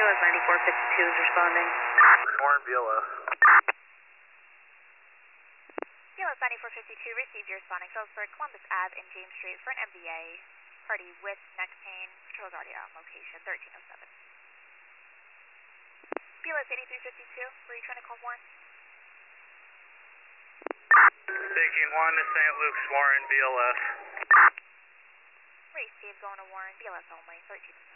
BLS 9452 is responding. Warren BLS. BLS 9452 received your responding Phillipsburg, Columbus Ave, and James Street for an MVA. Party with neck pain. Patrol is already on location, 1307. BLS 8352, were you trying to call Warren? Taking 1 to St. Luke's, Warren BLS. Race Steve going to Warren, BLS only, 1307.